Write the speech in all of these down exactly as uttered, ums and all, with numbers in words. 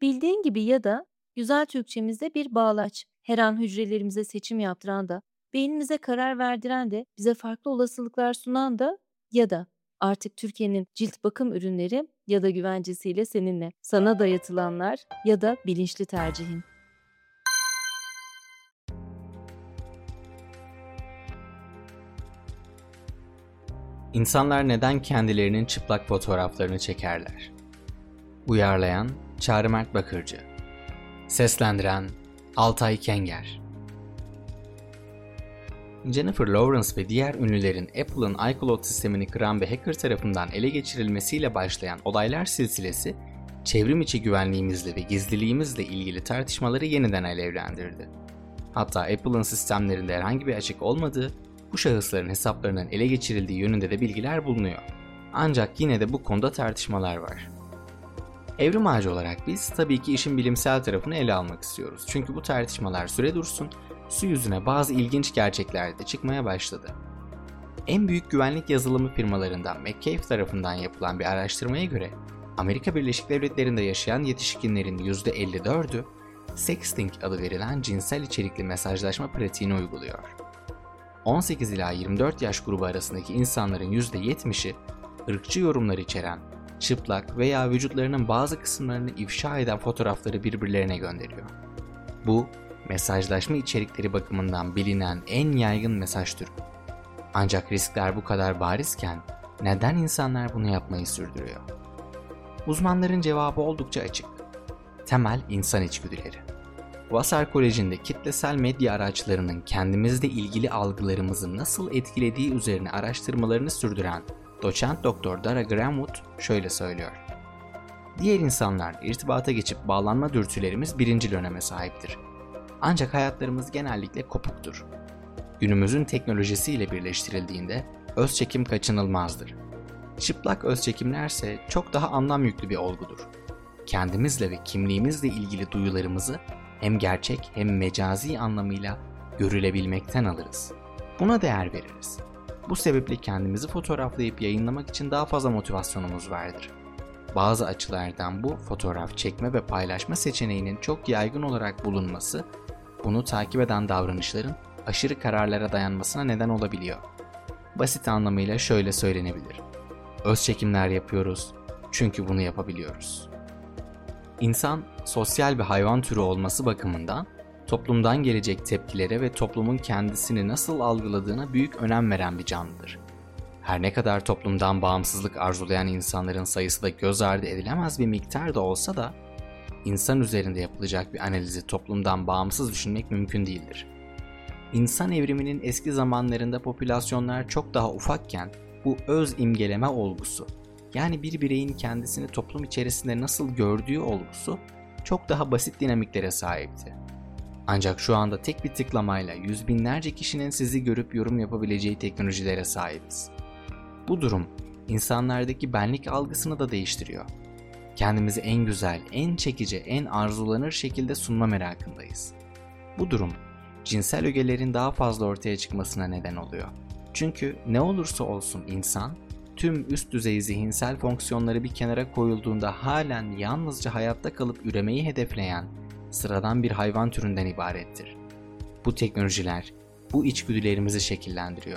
Bildiğin gibi ya da güzel Türkçemizde bir bağlaç. Her an hücrelerimize seçim yaptıran da, beynimize karar verdiren de, bize farklı olasılıklar sunan da ya da artık Türkiye'nin cilt bakım ürünleri ya da güvencesiyle seninle. Sana dayatılanlar ya da bilinçli tercihin. İnsanlar neden kendilerinin çıplak fotoğraflarını çekerler? Uyarlayan Çağrı Mert Bakırcı. Seslendiren Altay Kenger. Jennifer Lawrence ve diğer ünlülerin Apple'ın iCloud sistemini kıran ve hacker tarafından ele geçirilmesiyle başlayan olaylar silsilesi, çevrim içi güvenliğimizle ve gizliliğimizle ilgili tartışmaları yeniden alevlendirdi. Hatta Apple'ın sistemlerinde herhangi bir açık olmadığı, bu şahısların hesaplarının ele geçirildiği yönünde de bilgiler bulunuyor. Ancak yine de bu konuda tartışmalar var. Evrim Ağacı olarak biz tabii ki işin bilimsel tarafını ele almak istiyoruz. Çünkü bu tartışmalar süre dursun, su yüzüne bazı ilginç gerçekler de çıkmaya başladı. En büyük güvenlik yazılımı firmalarından McCabe tarafından yapılan bir araştırmaya göre Amerika Birleşik Devletleri'nde yaşayan yetişkinlerin yüzde elli dördü sexting adı verilen cinsel içerikli mesajlaşma pratiğini uyguluyor. on sekiz ila yirmi dört yaş grubu arasındaki insanların yüzde yetmişi ırkçı yorumlar içeren, çıplak veya vücutlarının bazı kısımlarını ifşa eden fotoğrafları birbirlerine gönderiyor. Bu, mesajlaşma içerikleri bakımından bilinen en yaygın mesaj türü. Ancak riskler bu kadar barizken neden insanlar bunu yapmayı sürdürüyor? Uzmanların cevabı oldukça açık. Temel insan içgüdüleri. Vassar Koleji'nde kitlesel medya araçlarının kendimizle ilgili algılarımızı nasıl etkilediği üzerine araştırmalarını sürdüren doçent doktor Dara Granwood şöyle söylüyor. Diğer insanlarla irtibata geçip bağlanma dürtülerimiz birincil öneme sahiptir. Ancak hayatlarımız genellikle kopuktur. Günümüzün teknolojisiyle birleştirildiğinde özçekim kaçınılmazdır. Çıplak özçekimlerse çok daha anlam yüklü bir olgudur. Kendimizle ve kimliğimizle ilgili duyularımızı hem gerçek hem mecazi anlamıyla görülebilmekten alırız. Buna değer veririz. Bu sebeple kendimizi fotoğraflayıp yayınlamak için daha fazla motivasyonumuz vardır. Bazı açılardan bu fotoğraf çekme ve paylaşma seçeneğinin çok yaygın olarak bulunması, bunu takip eden davranışların aşırı kararlara dayanmasına neden olabiliyor. Basit anlamıyla şöyle söylenebilir. Özçekimler yapıyoruz çünkü bunu yapabiliyoruz. İnsan, sosyal bir hayvan türü olması bakımından toplumdan gelecek tepkilere ve toplumun kendisini nasıl algıladığına büyük önem veren bir canlıdır. Her ne kadar toplumdan bağımsızlık arzulayan insanların sayısı da göz ardı edilemez bir miktar da olsa da, insan üzerinde yapılacak bir analizi toplumdan bağımsız düşünmek mümkün değildir. İnsan evriminin eski zamanlarında popülasyonlar çok daha ufakken bu öz imgeleme olgusu, yani bir bireyin kendisini toplum içerisinde nasıl gördüğü olgusu çok daha basit dinamiklere sahipti. Ancak şu anda tek bir tıklamayla yüz binlerce kişinin sizi görüp yorum yapabileceği teknolojilere sahibiz. Bu durum insanlardaki benlik algısını da değiştiriyor. Kendimizi en güzel, en çekici, en arzulanır şekilde sunma merakındayız. Bu durum cinsel ögelerin daha fazla ortaya çıkmasına neden oluyor. Çünkü ne olursa olsun insan, tüm üst düzey zihinsel fonksiyonları bir kenara koyulduğunda halen yalnızca hayatta kalıp üremeyi hedefleyen sıradan bir hayvan türünden ibarettir. Bu teknolojiler bu içgüdülerimizi şekillendiriyor.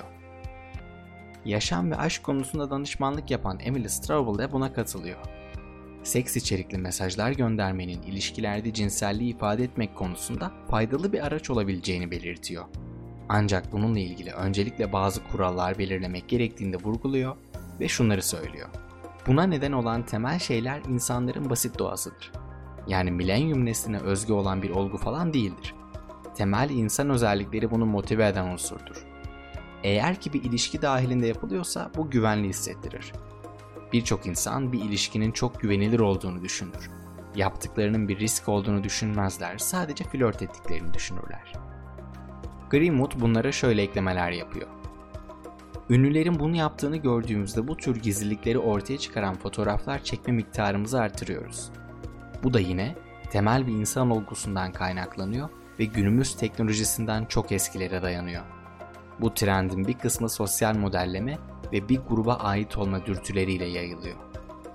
Yaşam ve aşk konusunda danışmanlık yapan Emily Strauble de buna katılıyor. Seks içerikli mesajlar göndermenin ilişkilerde cinselliği ifade etmek konusunda faydalı bir araç olabileceğini belirtiyor. Ancak bununla ilgili öncelikle bazı kurallar belirlemek gerektiğini de vurguluyor ve şunları söylüyor. Buna neden olan temel şeyler insanların basit doğasıdır. Yani milenyum nesline özgü olan bir olgu falan değildir. Temel insan özellikleri bunu motive eden unsurdur. Eğer ki bir ilişki dahilinde yapılıyorsa bu güvenli hissettirir. Birçok insan bir ilişkinin çok güvenilir olduğunu düşünür. Yaptıklarının bir risk olduğunu düşünmezler, sadece flört ettiklerini düşünürler. Greenwood bunlara şöyle eklemeler yapıyor. Ünlülerin bunu yaptığını gördüğümüzde bu tür gizlilikleri ortaya çıkaran fotoğraflar çekme miktarımızı artırıyoruz. Bu da yine temel bir insan olgusundan kaynaklanıyor ve günümüz teknolojisinden çok eskilere dayanıyor. Bu trendin bir kısmı sosyal modelleme ve bir gruba ait olma dürtüleriyle yayılıyor.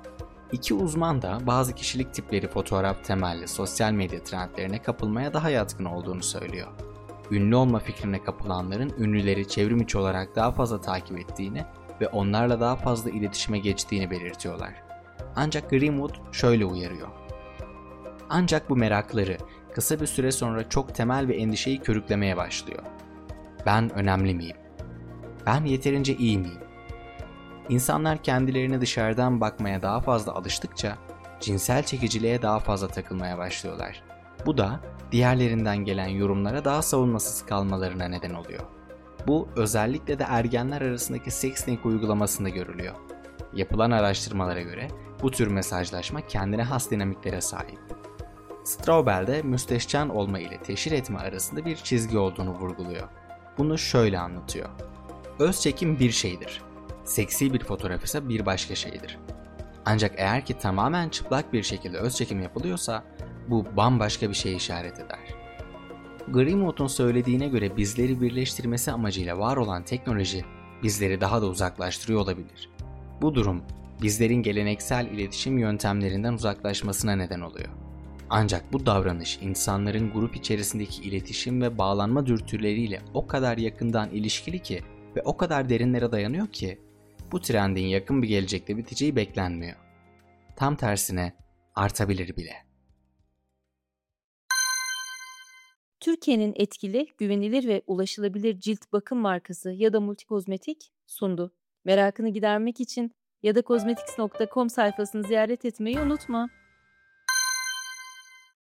İki uzman da bazı kişilik tipleri fotoğraf temelli sosyal medya trendlerine kapılmaya daha yatkın olduğunu söylüyor. Ünlü olma fikrine kapılanların ünlüleri çevrim içi olarak daha fazla takip ettiğini ve onlarla daha fazla iletişime geçtiğini belirtiyorlar. Ancak Greenwood şöyle uyarıyor. Ancak bu merakları kısa bir süre sonra çok temel bir endişeyi körüklemeye başlıyor. Ben önemli miyim? Ben yeterince iyi miyim? İnsanlar kendilerine dışarıdan bakmaya daha fazla alıştıkça cinsel çekiciliğe daha fazla takılmaya başlıyorlar. Bu da diğerlerinden gelen yorumlara daha savunmasız kalmalarına neden oluyor. Bu özellikle de ergenler arasındaki sexting uygulamasında görülüyor. Yapılan araştırmalara göre bu tür mesajlaşma kendine has dinamiklere sahip. Straubel de müstehcen olma ile teşhir etme arasında bir çizgi olduğunu vurguluyor. Bunu şöyle anlatıyor. Öz çekim bir şeydir. Seksi bir fotoğraf ise bir başka şeydir. Ancak eğer ki tamamen çıplak bir şekilde öz çekim yapılıyorsa bu bambaşka bir şeye işaret eder. Greenwood'un söylediğine göre bizleri birleştirmesi amacıyla var olan teknoloji bizleri daha da uzaklaştırıyor olabilir. Bu durum bizlerin geleneksel iletişim yöntemlerinden uzaklaşmasına neden oluyor. Ancak bu davranış insanların grup içerisindeki iletişim ve bağlanma dürtüleriyle o kadar yakından ilişkili ki ve o kadar derinlere dayanıyor ki bu trendin yakın bir gelecekte biteceği beklenmiyor. Tam tersine artabilir bile. Türkiye'nin etkili, güvenilir ve ulaşılabilir cilt bakım markası ya da Multikozmetik sundu. Merakını gidermek için ya da kozmetiks nokta com sayfasını ziyaret etmeyi unutma.